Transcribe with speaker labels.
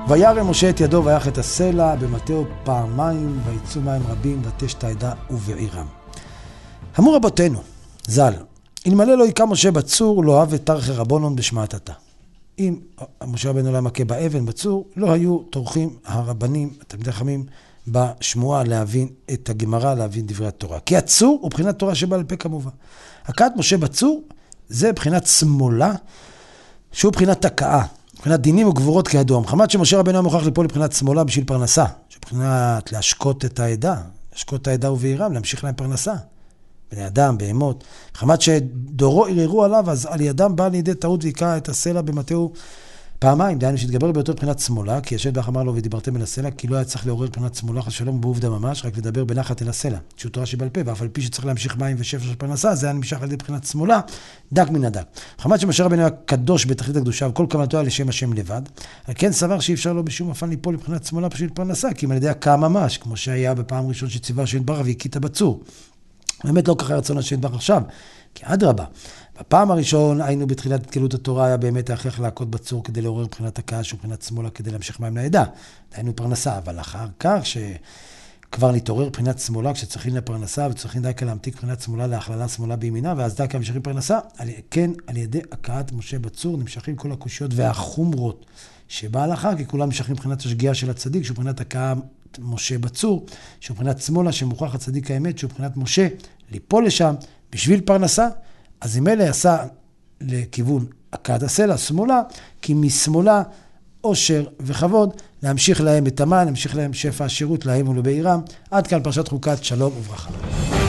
Speaker 1: וירא משה את ידו ויך את הסלע במטהו פעמיים ויצאו מים רבים ותשת העדה ובעירם. אמרו רבותינו ז"ל, אלמלא לא היכה משה בצור לא אהב את תרחי רבונון בשמעתתה. אם משה רבנו לא היה מכה באבן בצור, לא היו טורחים הרבנים, תלמידי חכמים, בשמועה להבין את הגמרא, להבין דברי התורה. כי הצור הוא בחינת תורה שבעל פה כמובן. הכאת משה בצור זה בחינת שמאלה, שהוא בחינת תקעה, מבחינת דינים וגבורות כידוע. מחמת שמשה רבנו היה מוכרח ליפול לבחינת שמאלה בשביל פרנסה, שבחינת להשקות את העדה, להשקות את העדה ובעירם, להמשיך להם פרנסה. בני אדם, בהמות. מחמת שדורו ערערו עליו, אז על ידם בא לידי טעות ויקע את הסלע במטהו פעמיים. דהיינו שהתגבר ביותר מבחינת שמאלה, כי השד ברך אמר לו ודיברתם אל הסלע, כי לא היה צריך לעורר מבחינת שמאלה, חס ושלום בעובדה ממש, רק לדבר בנחת אל הסלע, שהוא תורה שבעל פה, ואף על פי שצריך להמשיך מים ושפע של פרנסה, זה היה נמשך על ידי מבחינת שמאלה, דק מן הדק. מחמת שמשה רבנו היה קדוש בתכלית הקדושה, וכל כוונתו היה לשם השם לבד, על כן סבר שאי אפשר לו בשום אופן ליפול לבחינת שמאלה בשביל פרנסה, כי אם על ידי הקעה ממש, כמו שהיה בפעם ראשון שציווה השד ברך והכית בצור. באמת לא ככה רצון השד ברך עכשיו, כי אדרבה. בפעם הראשון היינו בתחילת התגלות התורה, היה באמת ההכרח להכות בצור כדי לעורר מבחינת הקש ובחינת שמאלה כדי להמשיך מים לעדה. היינו פרנסה, אבל אחר כך שכבר נתעורר מבחינת שמאלה, כשצריכים לפרנסה וצריכים דייקה להמתיק מבחינת שמאלה להכללה שמאלה בימינה, ואז דייקה המשכים פרנסה, כן, על ידי הכאת משה בצור נמשכים כל הקושיות והחומרות שבהלכה, כי כולם נמשכים מבחינת השגיאה של הצדיק, שהוא מבחינת הכאה משה בצור, שהוא מבחינת שמאלה שמוכח הצדיק האמת, שהוא מבחינת משה ליפול לשם בשביל פרנסה, אז אם אלה עשה לכיוון הכאת הסלע, שמאלה, כי משמאלה עושר וכבוד, להמשיך להם את המן, להמשיך להם שפע השירות להם ולבעירם. עד כאן פרשת חוקת, שלום וברכה.